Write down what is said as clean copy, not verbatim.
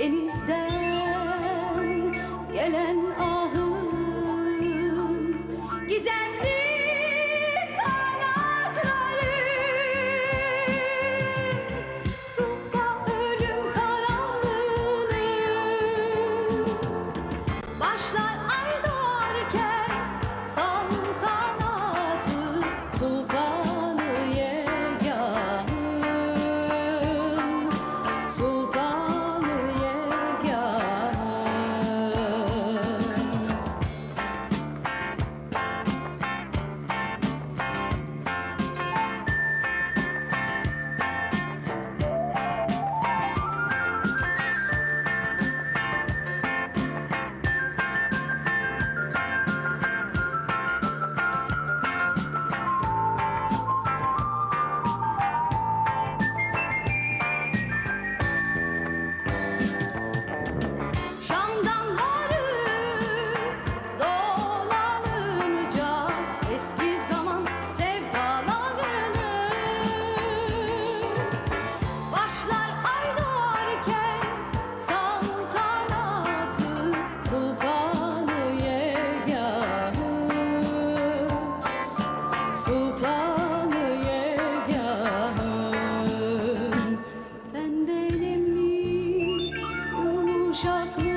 denizden gelen ahın gizemli kanatları, ruhta ölüm karanlığını başlar ay doğarken saltanatı sultanı yegâhın, sultanı yegâhın. Şam'dan varıp dolanınca eski zaman sevdalarını başlar ay doğarken saltanatı sultanı yegâhın, sultanı yegâhın. Tende nemli yumuşaklık